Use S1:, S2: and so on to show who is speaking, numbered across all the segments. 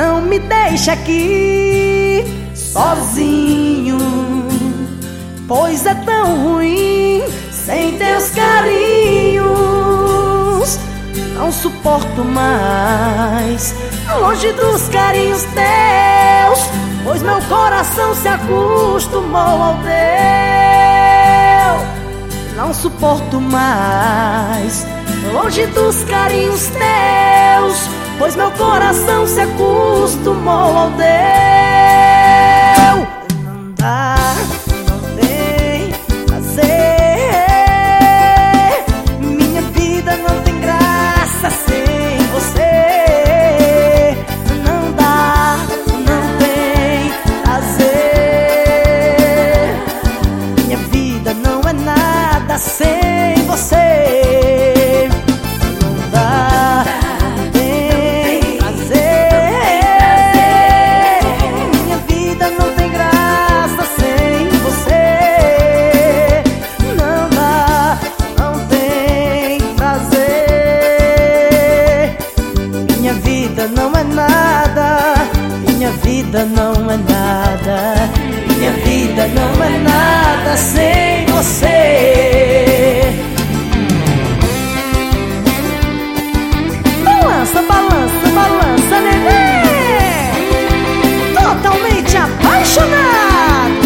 S1: Não me deixa aqui sozinho, pois é tão ruim sem teus carinhos. Não suporto mais longe dos carinhos teus, pois meu coração se acostumou ao teu. Não suporto mais longe dos carinhos teus, pois meu coração se acostumou ao teu. Não dá, não tem prazer. Minha vida não tem graça sem você. Não dá, não tem prazer. Minha vida não é nada sem você. Não dá, não tem prazer. Minha vida não tem graça sem você. Não dá, não tem prazer. Minha vida não é nada. Minha vida não é nada. Minha vida não é nada sem você. Balança, balança, balança, neném. Totalmente apaixonado.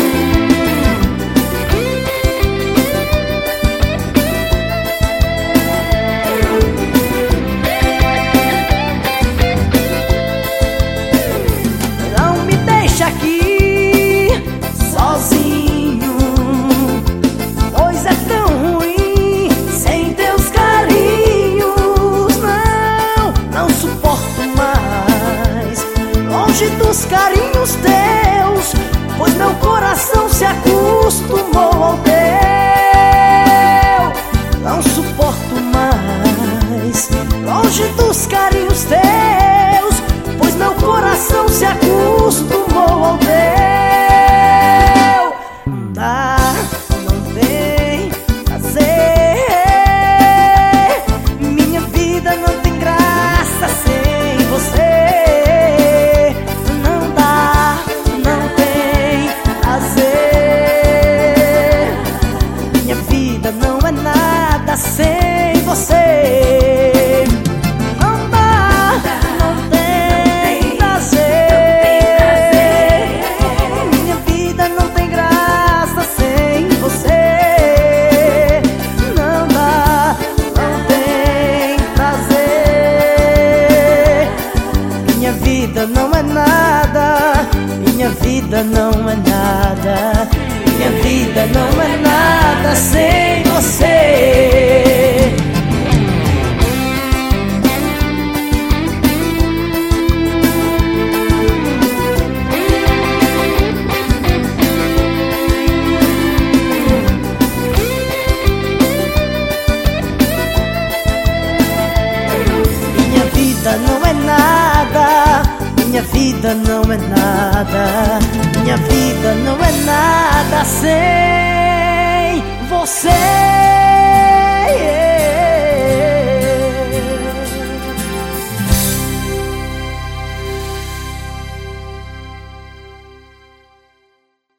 S1: Não me deixa aqui sozinho, pois é tão ruim sem teus carinhos. Não suporto mais longe dos carinhos teus, pois meu coração se acostumou ao teu. Não suporto mais longe dos carinhos teus, pois meu coração se acostumou ao teu. Não dá, não tem prazer. Minha vida não tem graça sem você. Não dá, não tem prazer. Minha vida não é nada sem você. Não dá, não tem prazer. Minha vida não tem graça sem você. Não dá, não tem prazer. Minha vida não é nada. Minha vida não é nada. Minha vida não é nada sem você. Minha vida não é nada. Minha vida não é nada. Minha vida não é nada sem você.